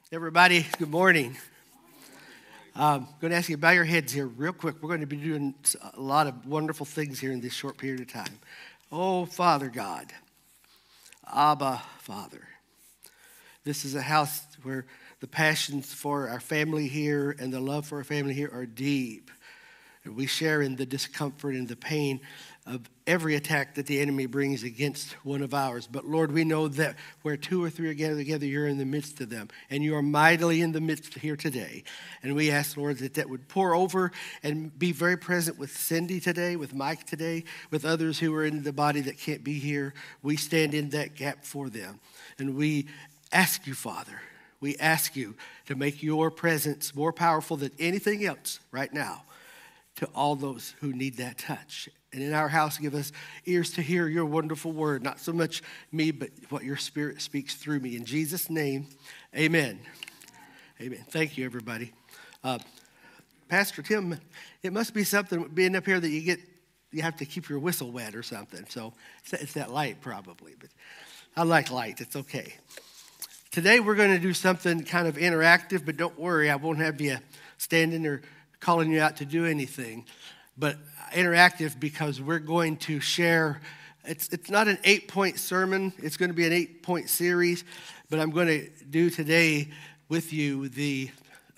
Everybody, good morning. I'm going to ask you to bow your heads here real quick. We're going to be doing a lot of wonderful things here in this short period of time. Oh, Father God, Abba, Father. This is a house where the passions for our family here and the love for our family here are deep. And we share in the discomfort and the pain of every attack that the enemy brings against one of ours. But Lord, we know that where two or three are gathered together, you're in the midst of them. And you are mightily in the midst here today. And we ask, Lord, that would pour over and be very present with Cindy today, with Mike today, with others who are in the body that can't be here. We stand in that gap for them. And we ask you, Father, we ask you to make your presence more powerful than anything else right now to all those who need that touch. And in our house, give us ears to hear your wonderful word. Not so much me, but what your spirit speaks through me. In Jesus' name, amen. Amen. Thank you, everybody. Pastor Tim, it must be something being up here that you have to keep your whistle wet or something. So it's that light probably. But I like light. It's okay. Today we're going to do something kind of interactive, but don't worry. I won't have you standing or calling you out to do anything. But interactive because we're going to share. It's not an 8-point sermon. It's going to be an 8-point series. But I'm going to do today with you the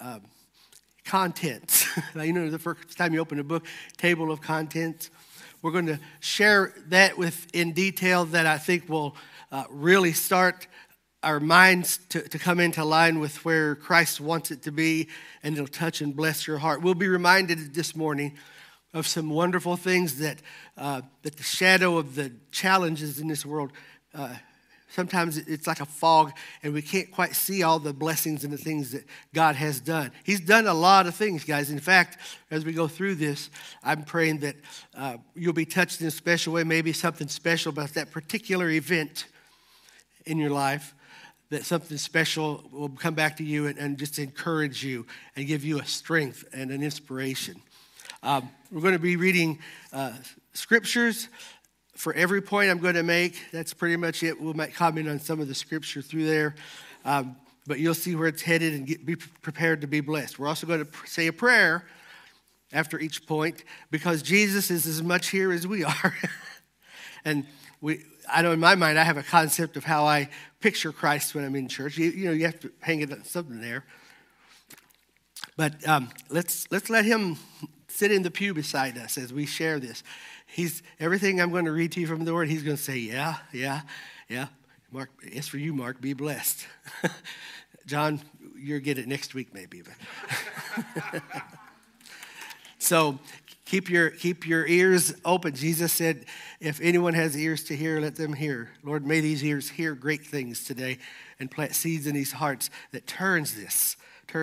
contents. You know, the first time you open a book, table of contents. We're going to share that in detail that I think will really start our minds to come into line with where Christ wants it to be, and it'll touch and bless your heart. We'll be reminded this morning of some wonderful things that the shadow of the challenges in this world, sometimes it's like a fog, and we can't quite see all the blessings and the things that God has done. He's done a lot of things, guys. In fact, as we go through this, I'm praying that you'll be touched in a special way, maybe something special about that particular event in your life, that something special will come back to you and just encourage you and give you a strength and an inspiration. We're going to be reading scriptures for every point I'm going to make. That's pretty much it. We'll make comment on some of the scripture through there. But you'll see where it's headed and be prepared to be blessed. We're also going to say a prayer after each point because Jesus is as much here as we are. And I know in my mind I have a concept of how I picture Christ when I'm in church. You have to hang it on something there. But let's let him sit in the pew beside us as we share this. Everything I'm going to read to you from the Word, he's going to say, yeah. Mark, it's for you, Mark. Be blessed. John, you'll get it next week maybe. But So keep your ears open. Jesus said, if anyone has ears to hear, let them hear. Lord, may these ears hear great things today and plant seeds in these hearts that turns this.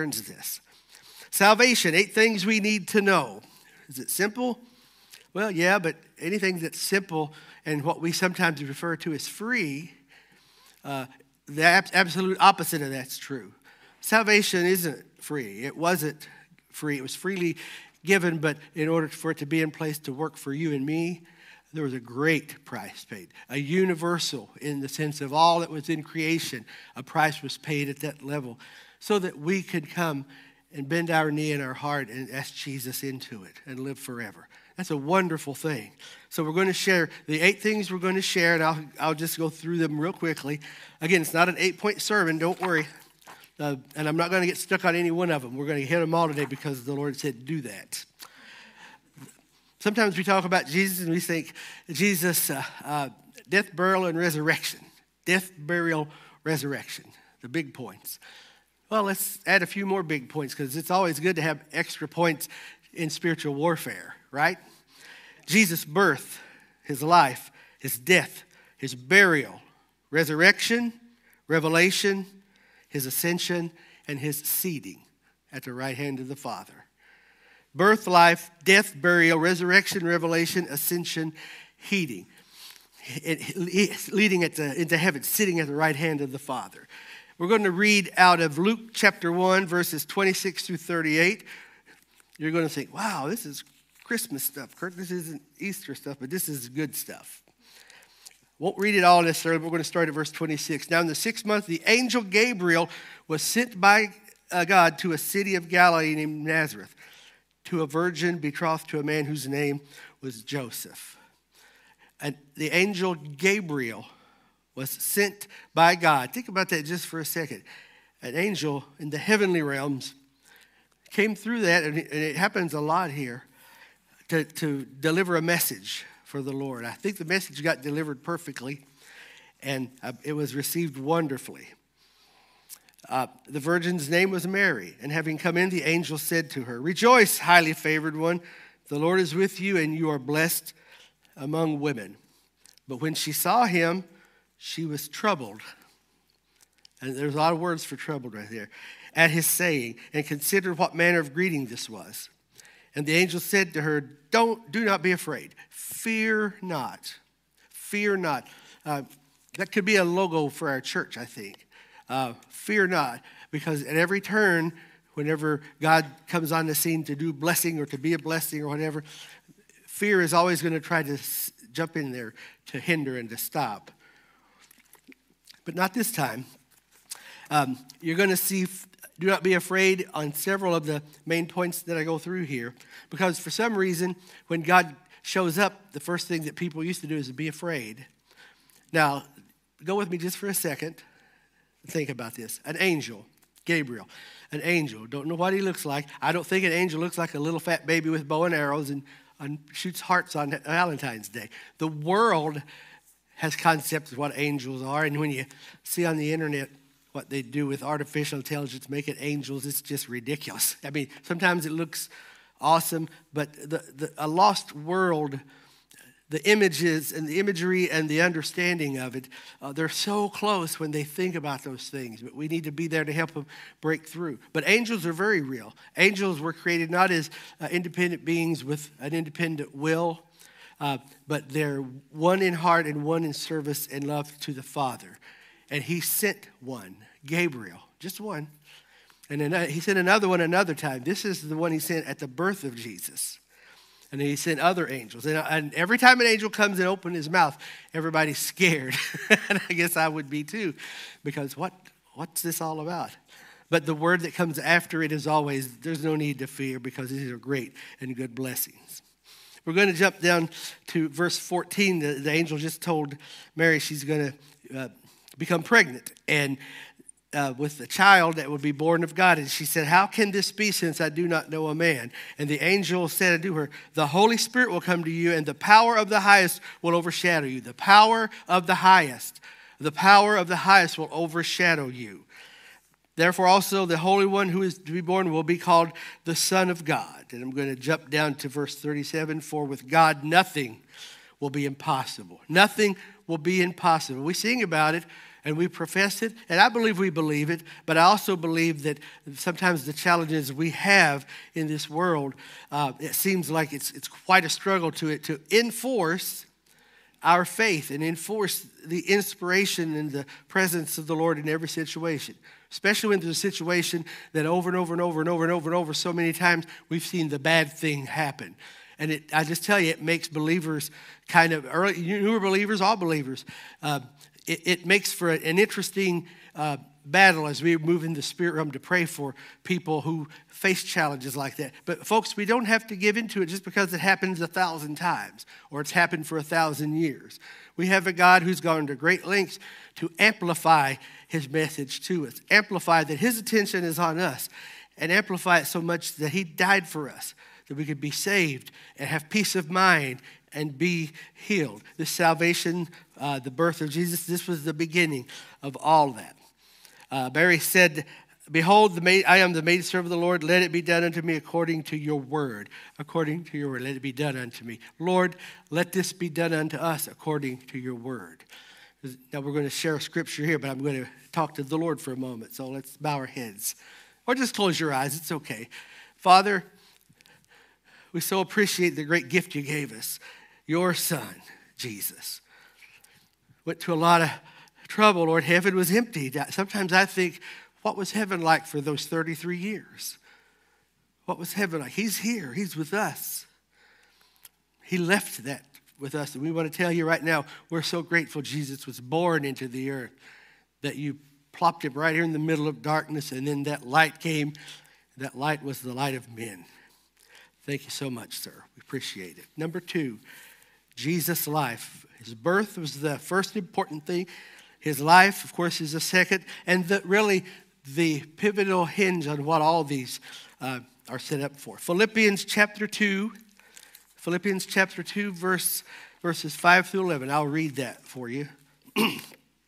Salvation, 8 things we need to know. Is it simple? Well, yeah, but anything that's simple and what we sometimes refer to as free, the absolute opposite of that's true. Salvation isn't free. It wasn't free. It was freely given, but in order for it to be in place to work for you and me, there was a great price paid. A universal, in the sense of all that was in creation, a price was paid at that level so that we could come and bend our knee and our heart and ask Jesus into it and live forever. That's a wonderful thing. So we're going to share the 8 things we're going to share, and I'll just go through them real quickly. Again, it's not an 8-point sermon, don't worry. And I'm not going to get stuck on any one of them. We're going to hit them all today because the Lord said do that. Sometimes we talk about Jesus and we think Jesus, death, burial, and resurrection. Death, burial, resurrection. The big points. Well, let's add a few more big points because it's always good to have extra points in spiritual warfare, right? Jesus' birth, his life, his death, his burial, resurrection, revelation, his ascension, and his seating at the right hand of the Father. Birth, life, death, burial, resurrection, revelation, ascension, leading into heaven, sitting at the right hand of the Father. We're going to read out of Luke chapter 1, verses 26 through 38. You're going to think, wow, this is Christmas stuff, Kurt. This isn't Easter stuff, but this is good stuff. Won't read it all necessarily, but we're going to start at verse 26. Now in the 6th month, the angel Gabriel was sent by God to a city of Galilee named Nazareth, to a virgin betrothed to a man whose name was Joseph. And the angel Gabriel was sent by God. Think about that just for a second. An angel in the heavenly realms came through that, and it happens a lot here, to deliver a message for the Lord. I think the message got delivered perfectly, and it was received wonderfully. The virgin's name was Mary, and having come in, the angel said to her, "Rejoice, highly favored one, the Lord is with you, and you are blessed among women." But when she saw him, she was troubled. And there's a lot of words for troubled right there. At his saying, and considered what manner of greeting this was. And the angel said to her, do not be afraid. Fear not. Fear not. That could be a logo for our church, I think. Fear not. Because at every turn, whenever God comes on the scene to do blessing or to be a blessing or whatever, fear is always going to try to jump in there to hinder and to stop. But not this time. You're going to see, do not be afraid on several of the main points that I go through here. Because for some reason, when God shows up, the first thing that people used to do is to be afraid. Now, go with me just for a second. Think about this. An angel, Gabriel, an angel. Don't know what he looks like. I don't think an angel looks like a little fat baby with bow and arrows and shoots hearts on Valentine's Day. The world has concepts of what angels are. And when you see on the internet what they do with artificial intelligence, make it angels, it's just ridiculous. I mean, sometimes it looks awesome, but a lost world, the images and the imagery and the understanding of it, they're so close when they think about those things. But we need to be there to help them break through. But angels are very real. Angels were created not as independent beings with an independent will, but they're one in heart and one in service and love to the Father. And he sent one, Gabriel, just one. And then he sent another one another time. This is the one he sent at the birth of Jesus. And then he sent other angels. And every time an angel comes and opens his mouth, everybody's scared. And I guess I would be too. Because what's this all about? But the word that comes after it is always, there's no need to fear because these are great and good blessings. We're going to jump down to verse 14. The angel just told Mary she's going to become pregnant and with a child that will be born of God. And she said, "How can this be since I do not know a man?" And the angel said unto her, "The Holy Spirit will come to you, and the power of the highest will overshadow you." The power of the highest. The power of the highest will overshadow you. Therefore also the Holy One who is to be born will be called the Son of God. And I'm going to jump down to verse 37. For with God nothing will be impossible. Nothing will be impossible. We sing about it and we profess it, and I believe we believe it, but I also believe that sometimes the challenges we have in this world, it seems like it's quite a struggle to enforce our faith and enforce the inspiration and the presence of the Lord in every situation. Especially when there's a situation that over and over and over and over and over and over so many times we've seen the bad thing happen. And I just tell you, it makes believers kind of early, newer believers, all believers, it makes for an interesting battle as we move in the spirit realm to pray for people who face challenges like that. But folks, we don't have to give into it just because it happens 1,000 times or it's happened for 1,000 years. We have a God who's gone to great lengths to amplify his message to us, amplify that his attention is on us, and amplify it so much that he died for us, that we could be saved and have peace of mind and be healed. This salvation, the birth of Jesus, this was the beginning of all that. Mary said, "Behold, I am the maidservant of the Lord. Let it be done unto me according to your word." According to your word, let it be done unto me. Lord, let this be done unto us according to your word. Now we're going to share a scripture here, but I'm going to talk to the Lord for a moment. So let's bow our heads. Or just close your eyes. It's okay. Father, we so appreciate the great gift you gave us. Your son, Jesus. Went to a lot of trouble, Lord. Heaven was empty. Sometimes I think, what was heaven like for those 33 years? What was heaven like? He's here. He's with us. He left that with us. And we want to tell you right now, we're so grateful Jesus was born into the earth, that you plopped him right here in the middle of darkness, and then that light came. That light was the light of men. Thank you so much, sir. We appreciate it. Number 2, Jesus' life. His birth was the first important thing. His life, of course, is the second. And really the pivotal hinge on what all these are set up for. Philippians chapter 2, verses 5 through 11. I'll read that for you. It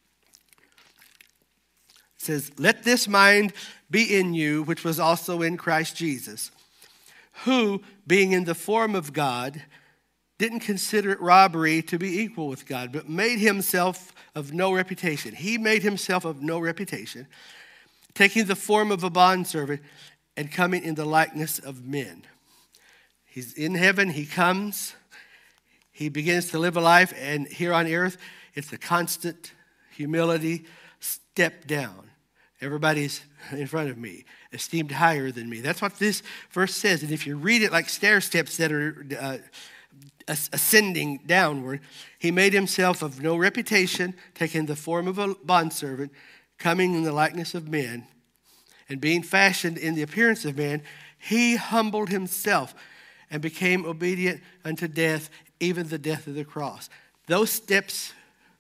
says, "Let this mind be in you, which was also in Christ Jesus, who, being in the form of God, didn't consider it robbery to be equal with God, but made himself of no reputation." He made himself of no reputation, taking the form of a bondservant and coming in the likeness of men. He's in heaven, he comes, he begins to live a life, and here on earth, it's a constant humility, step down. Everybody's in front of me, esteemed higher than me. That's what this verse says. And if you read it like stair steps that are ascending downward, he made himself of no reputation, taking the form of a bondservant, coming in the likeness of men, and being fashioned in the appearance of man, he humbled himself and became obedient unto death, even the death of the cross. Those steps,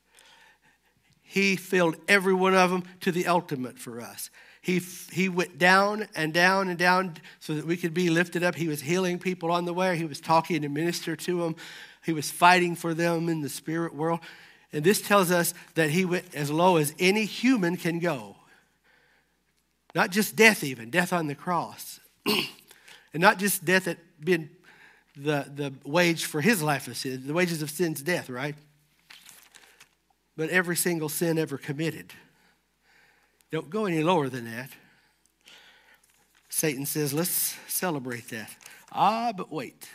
he filled every one of them to the ultimate for us. He went down and down and down so that we could be lifted up. He was healing people on the way. He was talking to minister to them. He was fighting for them in the spirit world. And this tells us that he went as low as any human can go. Not just death even, death on the cross. And not just death at being the wage for his life of sin. The wages of sin is death, right? But every single sin ever committed. Don't go any lower than that. Satan says, let's celebrate that. But wait.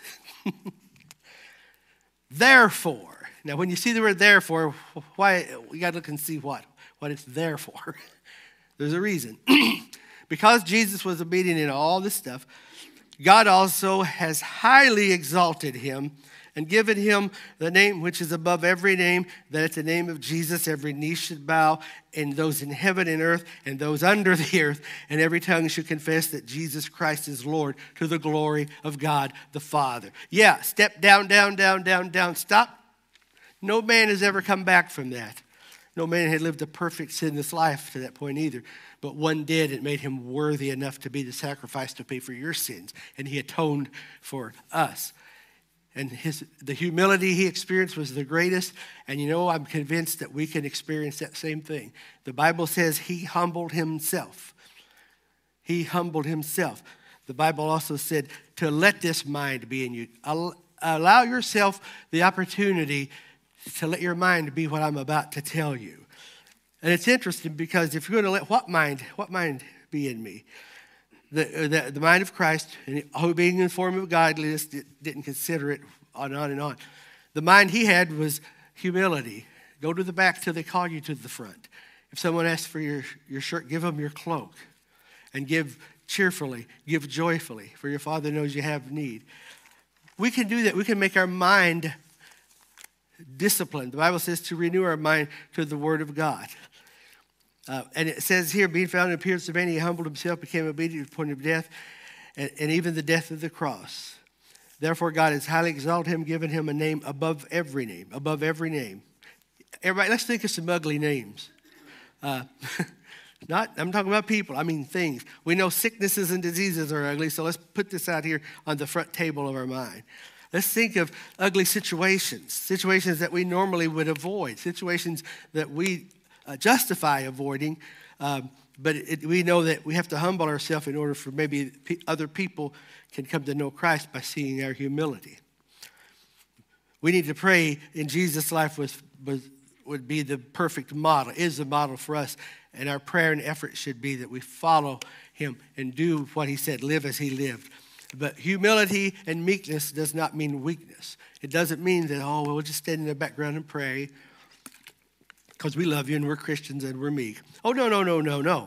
Therefore. Now, when you see the word therefore, why we got to look and see what it's there for. There's a reason. Because Jesus was obedient in all this stuff, God also has highly exalted him and given him the name which is above every name, that at the name of Jesus every knee should bow, and those in heaven and earth and those under the earth, and every tongue should confess that Jesus Christ is Lord, to the glory of God the Father. Yeah, step down, down, down, down, down, stop. No man has ever come back from that. No man had lived a perfect sinless life to that point either. But one did. It made him worthy enough to be the sacrifice to pay for your sins. And he atoned for us. And the humility he experienced was the greatest. And you know, I'm convinced that we can experience that same thing. The Bible says he humbled himself. He humbled himself. The Bible also said to let this mind be in you. Allow yourself the opportunity to let your mind be what I'm about to tell you. And it's interesting because if you're going to let what mind be in me? The mind of Christ, and who being in the form of godliness didn't consider it, on and on. The mind he had was humility. Go to the back till they call you to the front. If someone asks for your shirt, give them your cloak. And give cheerfully, give joyfully, for your Father knows you have need. We can do that. We can make our mind disciplined. The Bible says to renew our mind to the Word of God. And it says here, being found in appearance of man, he humbled himself, became obedient to the point of death, and even the death of the cross. Therefore, God has highly exalted him, given him a name above every name. Above every name. Everybody, let's think of some ugly names. I'm talking about people, I mean things. We know sicknesses and diseases are ugly, so let's put this out here on the front table of our mind. Let's think of ugly situations that we normally would avoid, situations that we justify avoiding, but we know that we have to humble ourselves in order for maybe other people can come to know Christ by seeing our humility. We need to pray in Jesus' life would be the perfect model, is the model for us, and our prayer and effort should be that we follow him and do what he said, live as he lived. But humility and meekness does not mean weakness. It doesn't mean that, we'll just stand in the background and pray because we love you and we're Christians and we're meek. Oh, no.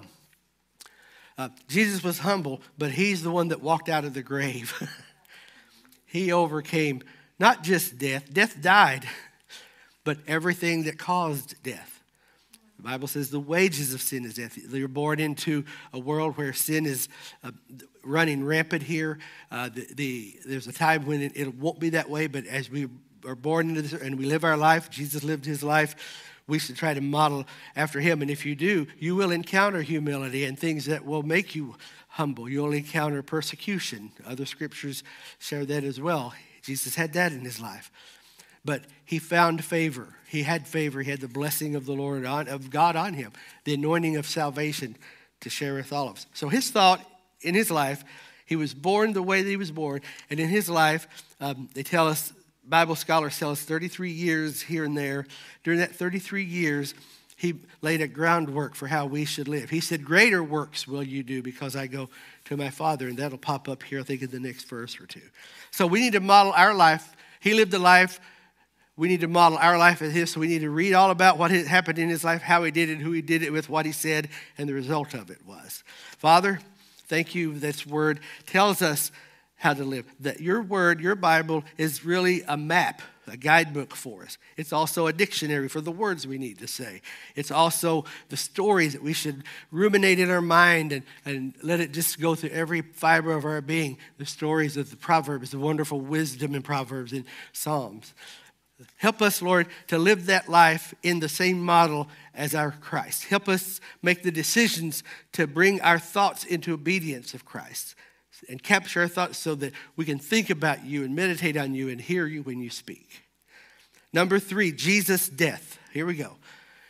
Jesus was humble, but he's the one that walked out of the grave. He overcame Not just death. Death died, but everything that caused death. The Bible says the wages of sin is death. You're born into a world where sin is running rampant here. There's a time when it won't be that way, but as we are born into this and we live our life, Jesus lived his life, we should try to model after him. And if you do, you will encounter humility and things that will make you humble. You'll encounter persecution. Other scriptures share that as well. Jesus had that in his life. But he found favor. He had favor. He had the blessing of the Lord, of God on him, the anointing of salvation to share with all of us. So his thought in his life, he was born the way that he was born. And in his life, they tell us, Bible scholars tell us 33 years here and there. During that 33 years, he laid a groundwork for how we should live. He said, greater works will you do because I go to my Father. And that'll pop up here, I think, in the next verse or two. So we need to model our life. He lived a life. We need to model our life as his. So we need to read all about what had happened in his life, how he did it, who he did it with, what he said, and the result of it was. Father, thank you. This word tells us how to live. That your word, your Bible, is really a map, a guidebook for us. It's also a dictionary for the words we need to say. It's also the stories that we should ruminate in our mind and let it just go through every fiber of our being. The stories of the Proverbs, the wonderful wisdom in Proverbs and Psalms. Help us, Lord, to live that life in the same model as our Christ. Help us make the decisions to bring our thoughts into obedience of Christ and capture our thoughts so that we can think about you and meditate on you and hear you when you speak. Number 3, Jesus' death. Here we go.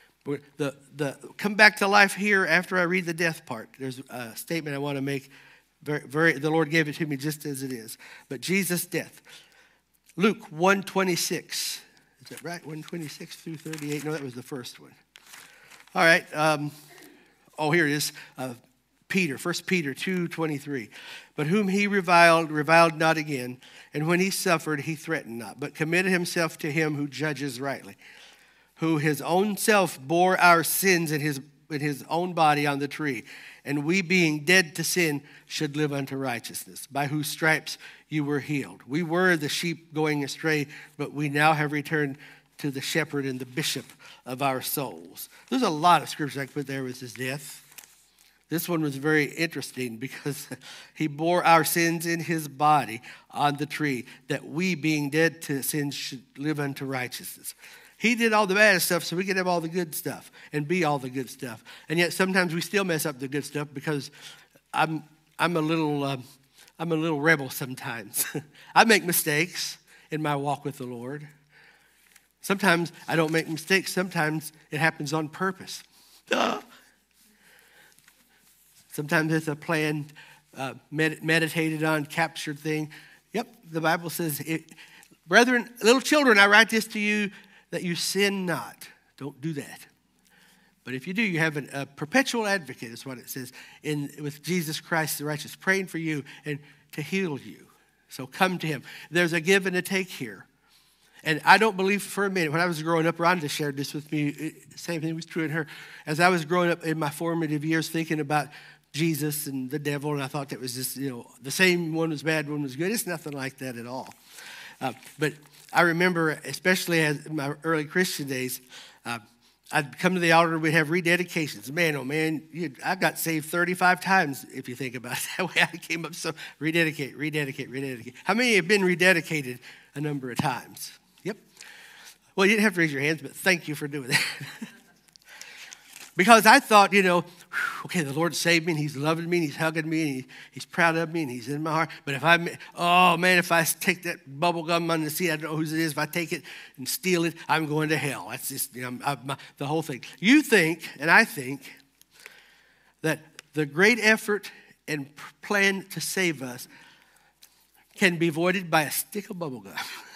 Come back to life here after I read the death part. There's a statement I want to make. The Lord gave it to me just as it is. But Jesus' death. Luke 1:26. Is that right? 1:26 through 38? No, that was the first one. All right. Here it is. Peter, 1 Peter 2:23. But whom he reviled not again. And when he suffered, he threatened not, but committed himself to him who judges rightly, who his own self bore our sins in his own body on the tree. And we, being dead to sin, should live unto righteousness, by whose stripes you were healed. We were the sheep going astray, but we now have returned to the shepherd and the bishop of our souls. There's a lot of scriptures I could put there with his death. This one was very interesting because he bore our sins in his body on the tree, that we, being dead to sin, should live unto righteousness. He did all the bad stuff so we could have all the good stuff and be all the good stuff. And yet sometimes we still mess up the good stuff because I'm a little rebel sometimes. I make mistakes in my walk with the Lord. Sometimes I don't make mistakes. Sometimes it happens on purpose. Sometimes it's a planned, meditated on, captured thing. Yep, the Bible says, brethren, little children, I write this to you, that you sin not. Don't do that. But if you do, you have a perpetual advocate, is what it says, with Jesus Christ the righteous, praying for you and to heal you. So come to him. There's a give and a take here. And I don't believe for a minute, when I was growing up, Rhonda shared this with me, same thing was true in her. As I was growing up in my formative years thinking about Jesus and the devil, and I thought that was just, the same one was bad, one was good. It's nothing like that at all. But I remember, especially in my early Christian days, I'd come to the altar and we'd have rededications. Man, oh man, I got saved 35 times if you think about it that way. I came up so rededicate. How many have been rededicated a number of times? Yep. Well, you didn't have to raise your hands, but thank you for doing that. Because I thought, okay, the Lord saved me and he's loving me and he's hugging me and he's proud of me and he's in my heart. But if I take that bubble gum on the seat, I don't know whose it is. If I take it and steal it, I'm going to hell. That's just the whole thing. You think, and I think, that the great effort and plan to save us can be avoided by a stick of bubble gum.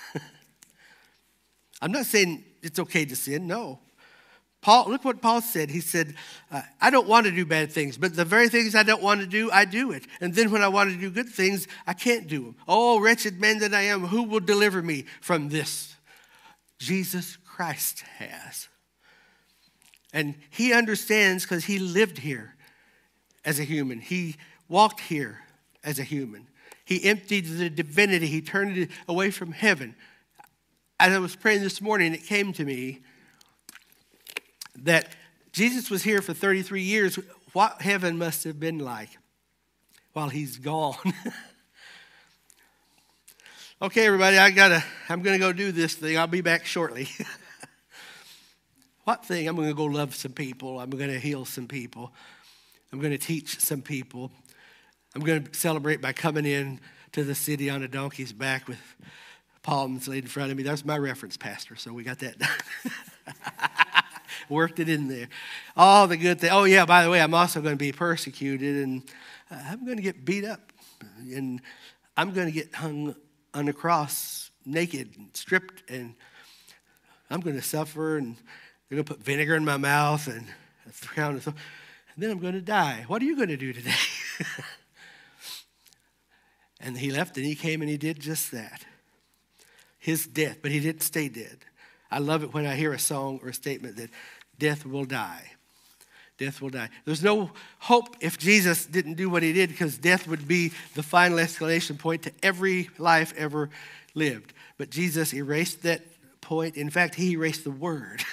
I'm not saying it's okay to sin, no. Look what Paul said. He said, I don't want to do bad things, but the very things I don't want to do, I do it. And then when I want to do good things, I can't do them. Oh, wretched man that I am, who will deliver me from this? Jesus Christ has. And he understands because he lived here as a human. He walked here as a human. He emptied the divinity. He turned it away from heaven as I was praying this morning, it came to me that Jesus was here for 33 years. What heaven must have been like while he's gone. Okay, everybody, I'm going to go do this thing. I'll be back shortly. What thing? I'm going to go love some people. I'm going to heal some people. I'm going to teach some people. I'm going to celebrate by coming in to the city on a donkey's back with palms laid in front of me. That's my reference, Pastor, so we got that done. Worked it in there. All the good things. Oh, yeah, by the way, I'm also going to be persecuted, and I'm going to get beat up, and I'm going to get hung on a cross naked and stripped, and I'm going to suffer, and they're going to put vinegar in my mouth, and then I'm going to die. What are you going to do today? And he left, and he came, and he did just that. His death, but he didn't stay dead. I love it when I hear a song or a statement that death will die. Death will die. There's no hope if Jesus didn't do what he did, because death would be the final escalation point to every life ever lived. But Jesus erased that point. In fact, he erased the word.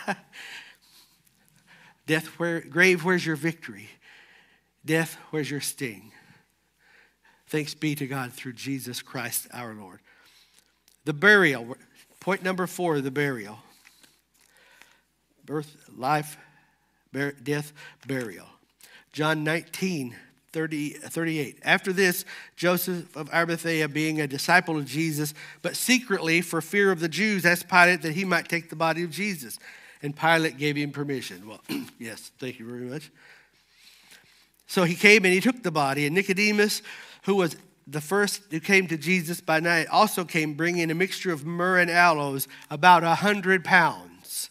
Death, grave, where's your victory? Death, where's your sting? Thanks be to God through Jesus Christ our Lord. The burial. Point number 4, the burial. Birth, life, death, burial. John 19:38. After this, Joseph of Arimathea, being a disciple of Jesus, but secretly for fear of the Jews, asked Pilate that he might take the body of Jesus. And Pilate gave him permission. Well, yes, thank you very much. So he came and he took the body, and Nicodemus, who was the first who came to Jesus by night, also came bringing a mixture of myrrh and aloes, about 100 pounds.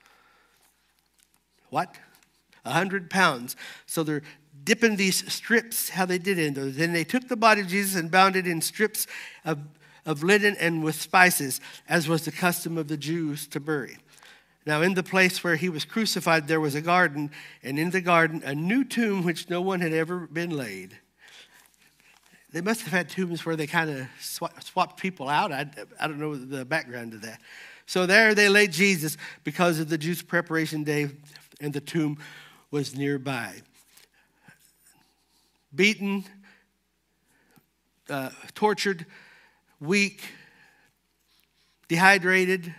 What? 100 pounds. So they're dipping these strips, how they did it. Then they took the body of Jesus and bound it in strips of linen and with spices, as was the custom of the Jews to bury. Now in the place where he was crucified there was a garden, and in the garden a new tomb which no one had ever been laid. They must have had tombs where they kind of swapped people out. I don't know the background to that. So there they laid Jesus because of the Jews' preparation day, and the tomb was nearby. Beaten, tortured, weak, dehydrated,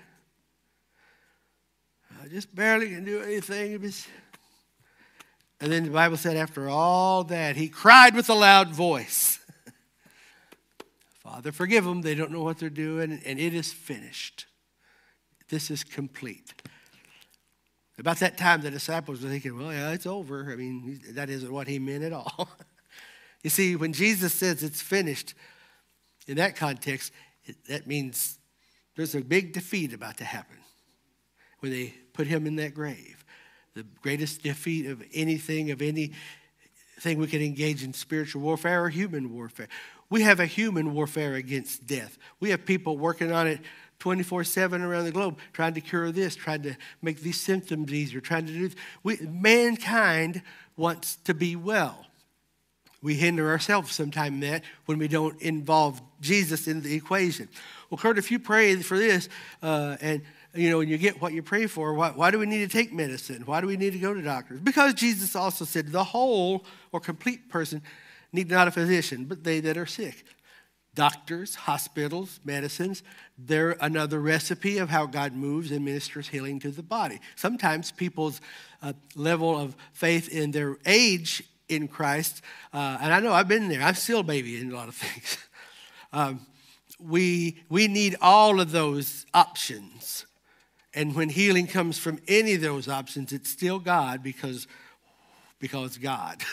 just barely can do anything. And then the Bible said after all that, he cried with a loud voice, Father, forgive them. They don't know what they're doing, and it is finished. This is complete. About that time, the disciples were thinking, well, yeah, it's over. I mean, that isn't what he meant at all. You see, when Jesus says it's finished, in that context, that means there's a big defeat about to happen when they put him in that grave. The greatest defeat of anything we can engage in spiritual warfare or human warfare. We have a human warfare against death. We have people working on it 24/7 around the globe, trying to cure this, trying to make these symptoms easier, trying to do this. Mankind wants to be well. We hinder ourselves sometimes in that when we don't involve Jesus in the equation. Well, Kurt, if you pray for this and you get what you pray for, why do we need to take medicine? Why do we need to go to doctors? Because Jesus also said the whole or complete person need not a physician, but they that are sick. Doctors, hospitals, medicines, they're another recipe of how God moves and ministers healing to the body. Sometimes people's level of faith in their age in Christ, and I know I've been there. I'm still a baby in a lot of things. We need all of those options. And when healing comes from any of those options, it's still God because God.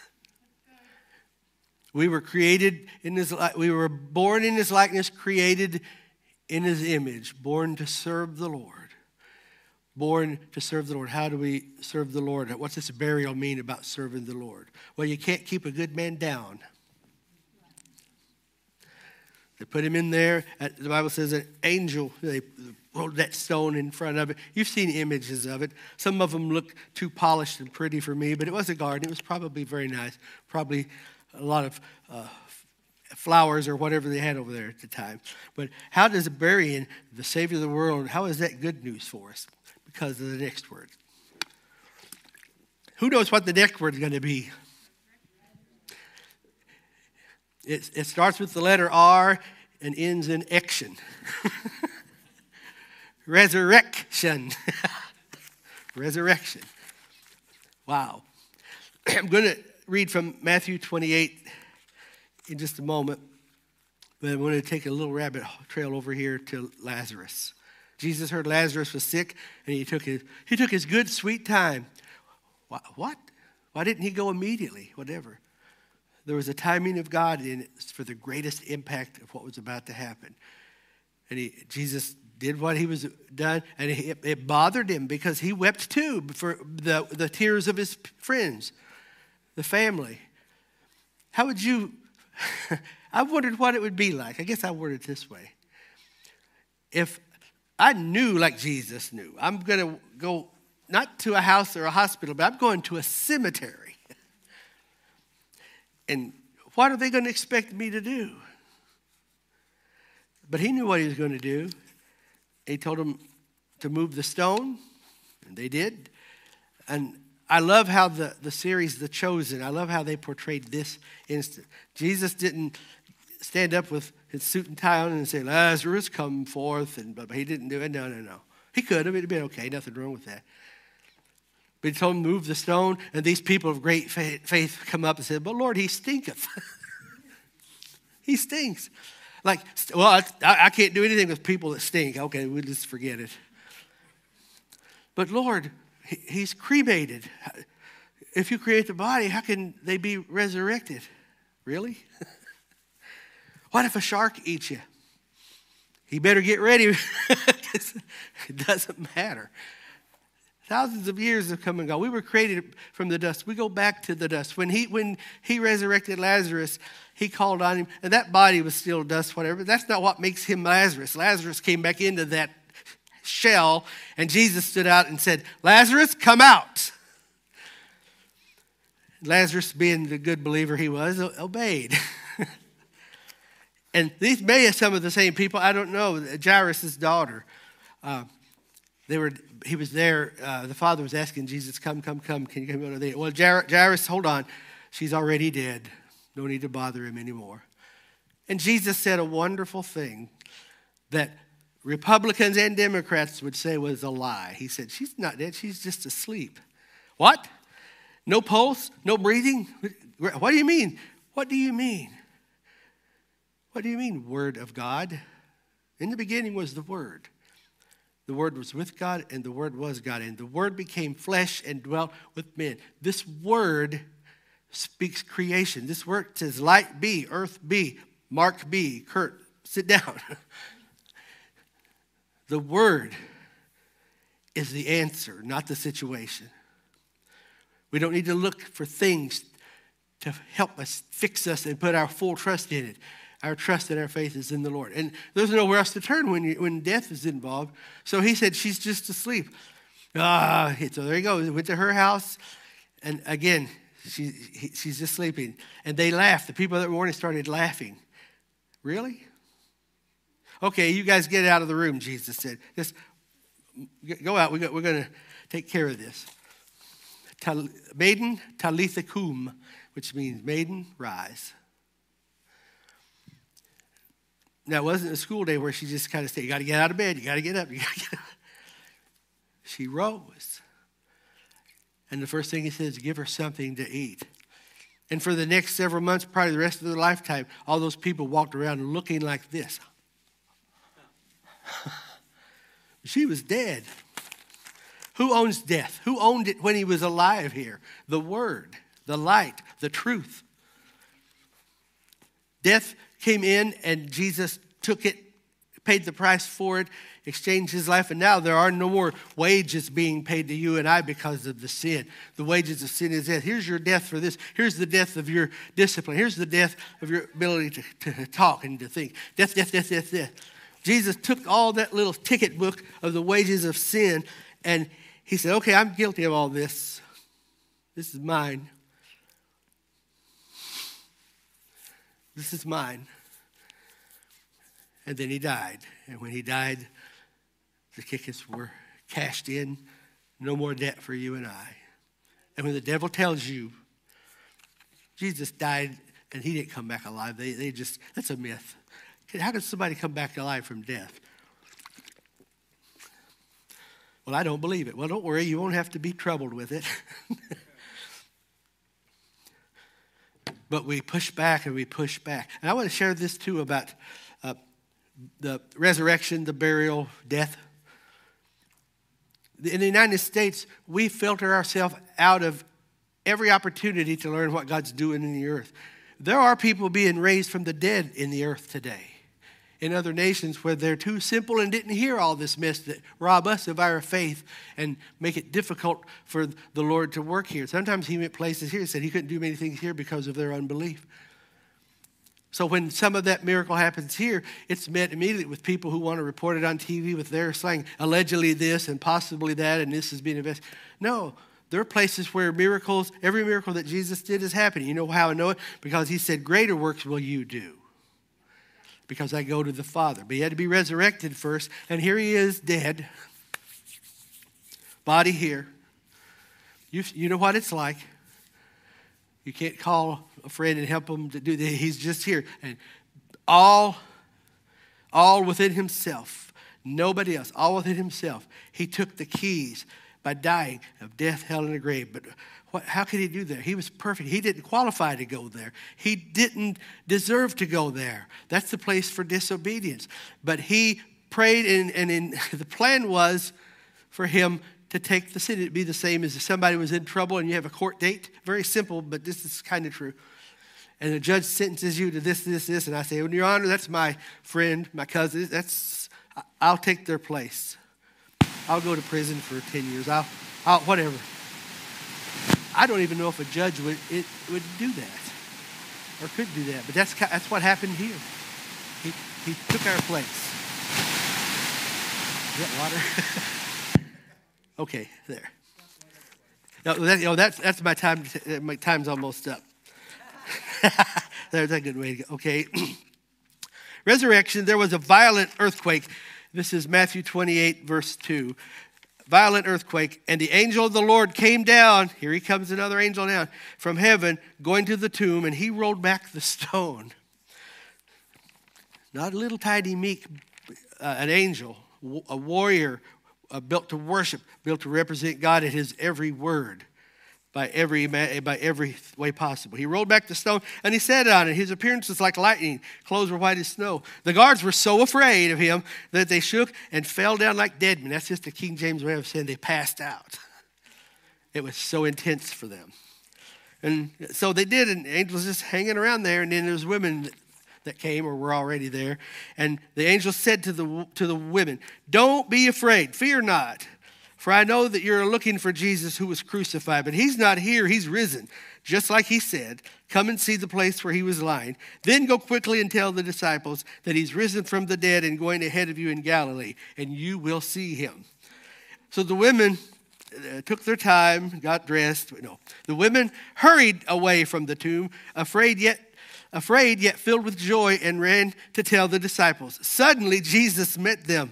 We were created we were born in his likeness, created in his image, born to serve the Lord. Born to serve the Lord. How do we serve the Lord? What's this burial mean about serving the Lord? Well, you can't keep a good man down. They put him in there. The Bible says an angel, they rolled that stone in front of it. You've seen images of it. Some of them look too polished and pretty for me, but it was a garden. It was probably very nice. Probably a lot of flowers or whatever they had over there at the time. But how does burying the Savior of the world, how is that good news for us? Because of the next word. Who knows what the next word is going to be? It starts with the letter R and ends in action. Resurrection. Resurrection. Wow. I'm going to read from Matthew 28 in just a moment. But I'm going to take a little rabbit trail over here to Lazarus. Jesus heard Lazarus was sick, and he took his good, sweet time. What? Why didn't he go immediately? Whatever. There was a timing of God in it for the greatest impact of what was about to happen. And Jesus did what he was done, and it bothered him because he wept too for the tears of his friends, the family. How would you, I wondered what it would be like. I guess I worded it this way. If I knew like Jesus knew, I'm going to go not to a house or a hospital, but I'm going to a cemetery. And what are they going to expect me to do? But he knew what he was going to do. He told them to move the stone, and they did. And I love how the series, The Chosen, I love how they portrayed this instant. Jesus didn't stand up with his suit and tie on and say, Lazarus, come forth. But he didn't do it. No. He could have. It would have been okay. Nothing wrong with that. But he told him to move the stone, and these people of great faith come up and said, but Lord, he stinketh. He stinks. Like, well, I can't do anything with people that stink. Okay, we'll just forget it. But Lord, he's cremated. If you create the body, how can they be resurrected? Really? What if a shark eats you? He better get ready. It doesn't matter. Thousands of years have come and gone. We were created from the dust. We go back to the dust. When he resurrected Lazarus, he called on him, and that body was still dust, whatever. That's not what makes him Lazarus. Lazarus came back into that shell, and Jesus stood out and said, Lazarus, come out. Lazarus, being the good believer he was, obeyed. And these may have some of the same people. I don't know. Jairus' daughter. He was there. The father was asking Jesus, come. Can you come over there? Well, Jairus, hold on. She's already dead. No need to bother him anymore. And Jesus said a wonderful thing that Republicans and Democrats would say was a lie. He said, she's not dead. She's just asleep. What? No pulse? No breathing? What do you mean? What do you mean? What do you mean, Word of God? In the beginning was the Word. The Word was with God, and the Word was God. And the Word became flesh and dwelt with men. This Word speaks creation. This word says light be, earth be, Mark be, Kurt, sit down. The Word is the answer, not the situation. We don't need to look for things to help us, fix us, and put our full trust in it. Our trust and our faith is in the Lord. And there's nowhere else to turn when death is involved. So he said, she's just asleep. So there you go. He went to her house. And again, she's just sleeping. And they laughed. The people that morning started laughing. Really? Okay, you guys get out of the room, Jesus said. Just go out. We're going to take care of this. Maiden, talitha cum, which means maiden, rise. Now, it wasn't a school day where she just kind of said, you got to get out of bed, you got to get up, you got to get up. She rose. And the first thing he says, give her something to eat. And for the next several months, probably the rest of their lifetime, all those people walked around looking like this. She was dead. Who owns death? Who owned it when he was alive here? The Word, the light, the truth. Death came in and Jesus took it, paid the price for it, exchanged his life, and now there are no more wages being paid to you and I because of the sin. The wages of sin is death. Here's your death for this. Here's the death of your discipline. Here's the death of your ability to talk and to think. Death. Jesus took all that little ticket book of the wages of sin, and he said, okay, I'm guilty of all this. This is mine. This is mine. And then he died. And when he died, the tickets were cashed in. No more debt for you and I. And when the devil tells you Jesus died and he didn't come back alive, they just, that's a myth. How can somebody come back alive from death? Well, I don't believe it. Well, don't worry. You won't have to be troubled with it. But we push back and we push back. And I want to share this too about the resurrection, the burial, death. In the United States, we filter ourselves out of every opportunity to learn what God's doing in the earth. There are people being raised from the dead in the earth today. In other nations where they're too simple and didn't hear all this mess that rob us of our faith and make it difficult for the Lord to work here. Sometimes he went places here and said he couldn't do many things here because of their unbelief. So when some of that miracle happens here, it's met immediately with people who want to report it on TV with their slang, allegedly this and possibly that, and this is being investigated. No, there are places where miracles, every miracle that Jesus did is happening. You know how I know it? Because he said, greater works will you do, because I go to the Father. But he had to be resurrected first, and here he is dead, body here. You know what it's like. You can't call a friend and help him to do that. He's just here. And all within himself, nobody else, all within himself. He took the keys by dying of death, hell, and the grave. But how could he do that? He was perfect. He didn't qualify to go there. He didn't deserve to go there. That's the place for disobedience. But he prayed, and the plan was for him to take the sin. It'd be the same as if somebody was in trouble and you have a court date. Very simple, but this is kind of true. And the judge sentences you to this, and I say, well, Your Honor, that's my friend, my cousin. I'll take their place. I'll go to prison for 10 years. I'll whatever. I don't even know if a judge would do that or could do that, but that's what happened here. He took our place. Is that water? Okay, there. No, that's my time. My time's almost up. There's a good way to go. Okay. Resurrection, there was a violent earthquake. This is Matthew 28, verse 2. Violent earthquake, and the angel of the Lord came down. Here he comes, another angel down from heaven, going to the tomb, and he rolled back the stone. Not a little tiny meek, an angel, a warrior, built to worship, built to represent God at his every word, by every way possible. He rolled back the stone, and he sat on it. His appearance was like lightning. Clothes were white as snow. The guards were so afraid of him that they shook and fell down like dead men. That's just the King James way of saying they passed out. It was so intense for them. And so they did, and the angel was just hanging around there, and then there was women that came or were already there. And the angel said to the women, don't be afraid, fear not. For I know that you're looking for Jesus who was crucified, but he's not here, he's risen. Just like he said, come and see the place where he was lying. Then go quickly and tell the disciples that he's risen from the dead and going ahead of you in Galilee, and you will see him. So the women took their time, got dressed. No, the women hurried away from the tomb, afraid yet filled with joy, and ran to tell the disciples. Suddenly Jesus met them.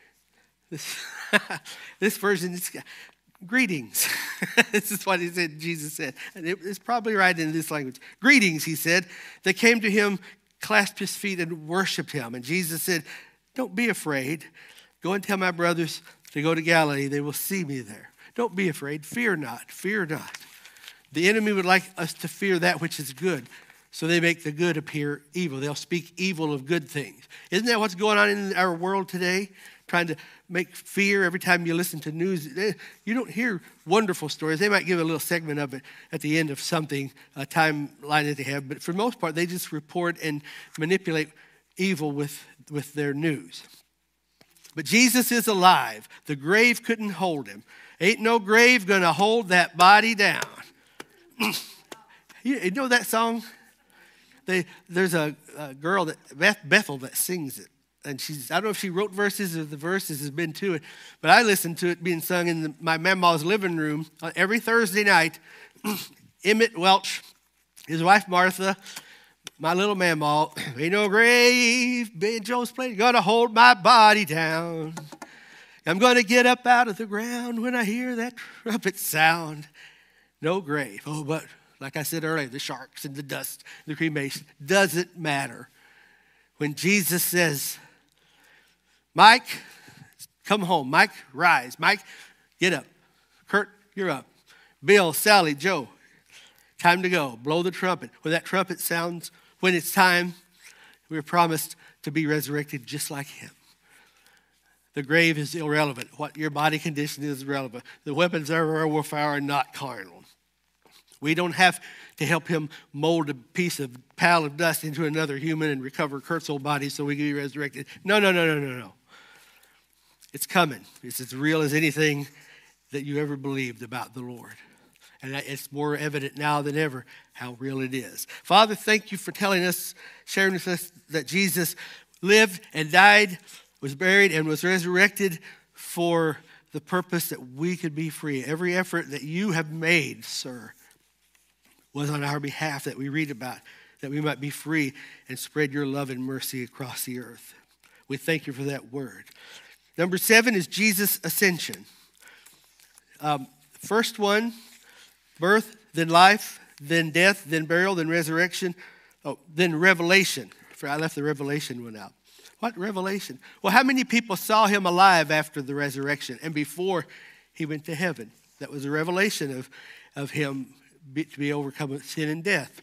This version is greetings. This is what Jesus said. And it's probably right in this language. Greetings, he said. They came to him, clasped his feet, and worshiped him. And Jesus said, don't be afraid. Go and tell my brothers to go to Galilee. They will see me there. Don't be afraid. Fear not. Fear not. The enemy would like us to fear that which is good. So they make the good appear evil. They'll speak evil of good things. Isn't that what's going on in our world today? Trying to make fear every time you listen to news. You don't hear wonderful stories. They might give a little segment of it at the end of something, a timeline that they have. But for the most part, they just report and manipulate evil with their news. But Jesus is alive. The grave couldn't hold him. Ain't no grave going to hold that body down. You know that song? There's a girl, Bethel, that sings it. And I don't know if she wrote verses or the verses has been to it, but I listened to it being sung in my mama's living room every Thursday night. Emmett Welch, his wife Martha, my little mammal, ain't no grave, Ben Jones playing, gonna hold my body down. I'm gonna get up out of the ground when I hear that trumpet sound. No grave. Oh, but like I said earlier, the sharks and the dust, the cremation, doesn't matter. When Jesus says, Mike, come home. Mike, rise. Mike, get up. Kurt, you're up. Bill, Sally, Joe, time to go. Blow the trumpet. When that trumpet sounds, when it's time, we're promised to be resurrected just like him. The grave is irrelevant. What your body condition is irrelevant. The weapons of our warfare are not carnal. We don't have to help him mold a pile of dust into another human and recover Kurt's old body so we can be resurrected. No. It's coming. It's as real as anything that you ever believed about the Lord. And it's more evident now than ever how real it is. Father, thank you for telling us, sharing with us that Jesus lived and died, was buried, and was resurrected for the purpose that we could be free. Every effort that you have made, sir, was on our behalf that we read about, that we might be free and spread your love and mercy across the earth. We thank you for that word. Number 7 is Jesus' ascension. First one, birth, then life, then death, then burial, then resurrection, then revelation. I left the revelation one out. What revelation? Well, how many people saw him alive after the resurrection and before he went to heaven? That was a revelation of him to be overcome with sin and death.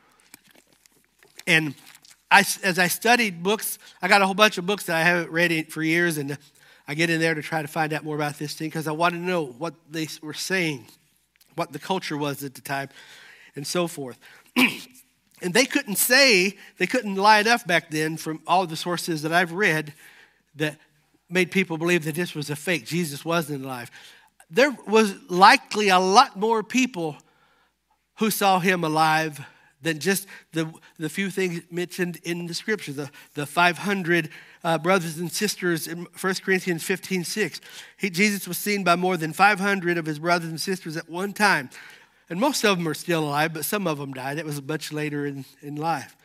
And as I studied books, I got a whole bunch of books that I haven't read for years, and I get in there to try to find out more about this thing because I want to know what they were saying, what the culture was at the time, and so forth. And they couldn't line up back then from all the sources that I've read that made people believe that this was a fake. Jesus wasn't alive. There was likely a lot more people who saw him alive than just the few things mentioned in the scripture, the 500 brothers and sisters in 1 Corinthians 15:6. Jesus was seen by more than 500 of his brothers and sisters at one time. And most of them are still alive, but some of them died. That was much later in life.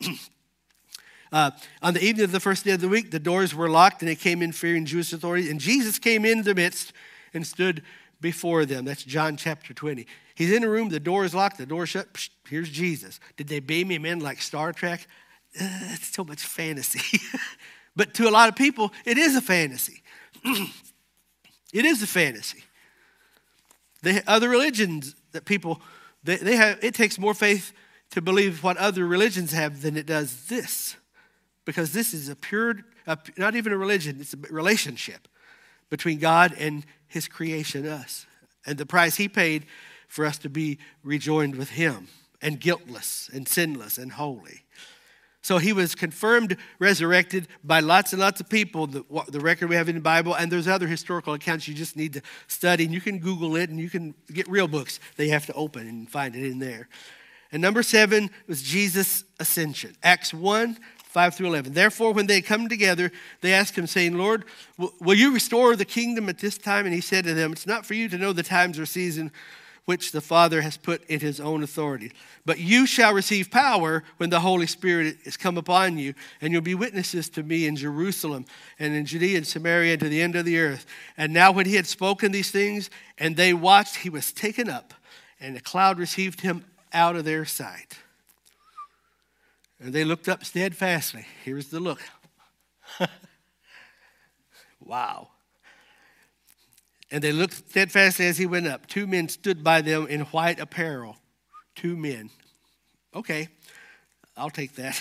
On the evening of the first day of the week, the doors were locked, and they came in fearing Jewish authorities. And Jesus came in the midst and stood before them. That's John chapter 20. He's in a room, the door is locked, the door shut. Psh, here's Jesus. Did they beam him in like Star Trek? It's so much fantasy. But to a lot of people, it is a fantasy. It is a fantasy. Other religions that people, they have, it takes more faith to believe what other religions have than it does this. Because this is not even a religion, it's a relationship between God and his creation, us. And the price he paid for us to be rejoined with him and guiltless and sinless and holy. So he was confirmed resurrected by lots and lots of people, the record we have in the Bible, and there's other historical accounts you just need to study, and you can Google it, and you can get real books that you have to open and find it in there. And number 7 was Jesus' ascension. Acts 1:5-11. Therefore, when they had come together, they asked him, saying, Lord, will you restore the kingdom at this time? And he said to them, it's not for you to know the times or season which the Father has put in his own authority. But you shall receive power when the Holy Spirit is come upon you, and you'll be witnesses to me in Jerusalem and in Judea and Samaria and to the end of the earth. And now when he had spoken these things, and they watched, he was taken up, and a cloud received him out of their sight. And they looked up steadfastly. Here's the look. Wow. And they looked steadfastly as he went up. 2 men stood by them in white apparel. 2 men. Okay, I'll take that.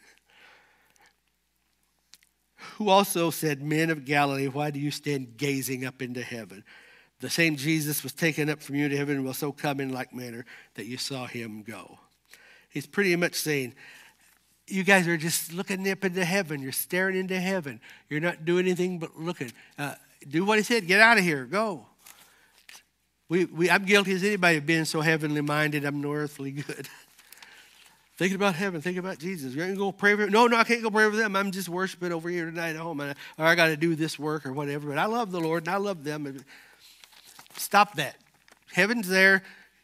Who also said, Men of Galilee, why do you stand gazing up into heaven? The same Jesus was taken up from you to heaven and will so come in like manner that you saw him go. He's pretty much saying, you guys are just looking up into heaven. You're staring into heaven. You're not doing anything but looking. Do what he said. Get out of here. Go. I'm guilty as anybody of being so heavenly minded. I'm no earthly good. Thinking about heaven. Thinking about Jesus. You're going to go pray for him. No, I can't go pray for them. I'm just worshiping over here tonight at home. Or I got to do this work or whatever. But I love the Lord and I love them. Stop that. Heaven's there.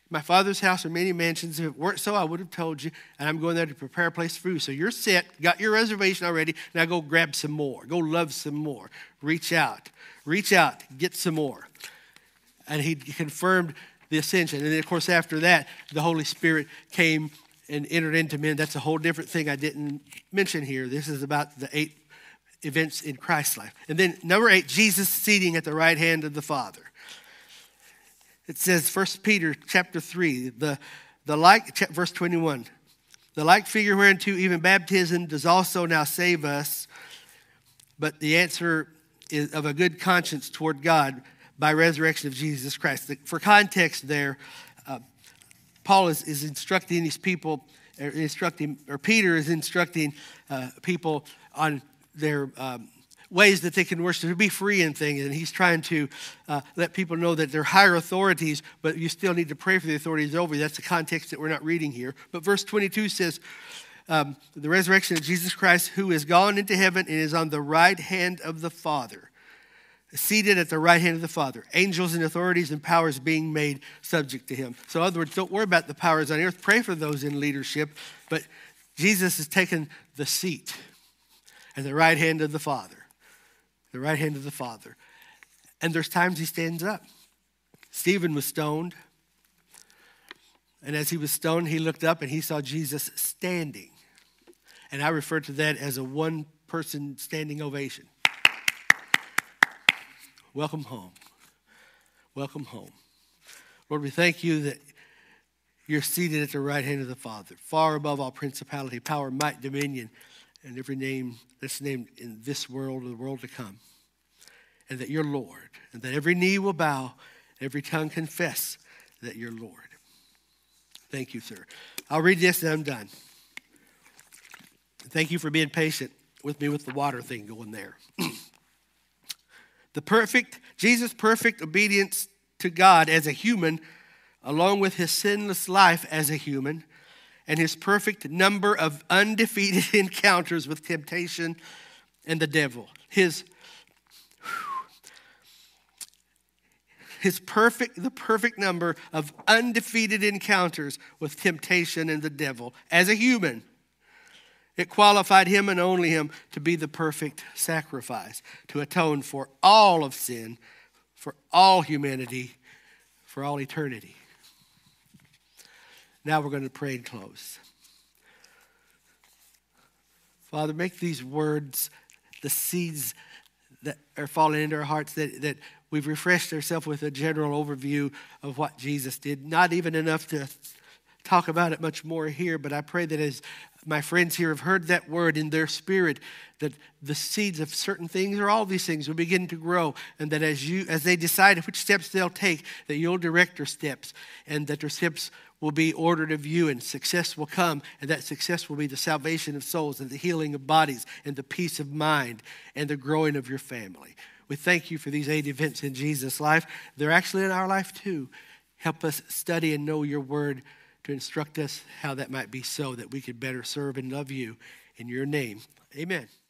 My Father's house are many mansions. If it weren't so, I would have told you. And I'm going there to prepare a place for you. So you're set, got your reservation already. Now go grab some more. Go love some more. Reach out, get some more. And he confirmed the ascension. And then, of course, after that, the Holy Spirit came and entered into men. That's a whole different thing I didn't mention here. This is about the 8 events in Christ's life. And then number 8, Jesus seating at the right hand of the Father. It says, 1 Peter chapter 3, verse 21, the like figure whereunto even baptism does also now save us, but the answer is of a good conscience toward God by resurrection of Jesus Christ. For context there, Paul is instructing these people, Peter is instructing people on their ways that they can worship, to be free in things. And he's trying to let people know that they're higher authorities, but you still need to pray for the authorities over you. That's the context that we're not reading here. But verse 22 says, the resurrection of Jesus Christ, who is gone into heaven and is on the right hand of the Father, seated at the right hand of the Father. Angels and authorities and powers being made subject to him. So in other words, don't worry about the powers on earth. Pray for those in leadership. But Jesus has taken the seat at the right hand of the Father. The right hand of the Father. And there's times he stands up. Stephen was stoned. And as he was stoned, he looked up and he saw Jesus standing. And I refer to that as a one-person standing ovation. Welcome home. Welcome home. Lord, we thank you that you're seated at the right hand of the Father, far above all principality, power, might, dominion, and every name that's named in this world or the world to come. And that you're Lord. And that every knee will bow, every tongue confess that you're Lord. Thank you, sir. I'll read this and I'm done. Thank you for being patient with me with the water thing going there. Jesus' perfect obedience to God as a human, along with his sinless life as a human, and his perfect number of undefeated encounters with temptation and the devil. The perfect number of undefeated encounters with temptation and the devil as a human. It qualified him and only him to be the perfect sacrifice, to atone for all of sin, for all humanity, for all eternity. Now we're going to pray and close. Father, make these words the seeds that are falling into our hearts, that we've refreshed ourselves with a general overview of what Jesus did. Not even enough to talk about it much more here, but I pray that as my friends here have heard that word in their spirit, that the seeds of certain things or all these things will begin to grow, and that as they decide which steps they'll take, that you'll direct their steps, and that their steps will be ordered of you, and success will come, and that success will be the salvation of souls and the healing of bodies and the peace of mind and the growing of your family. We thank you for these 8 events in Jesus' life. They're actually in our life too. Help us study and know your word to instruct us how that might be so that we could better serve and love you in your name. Amen.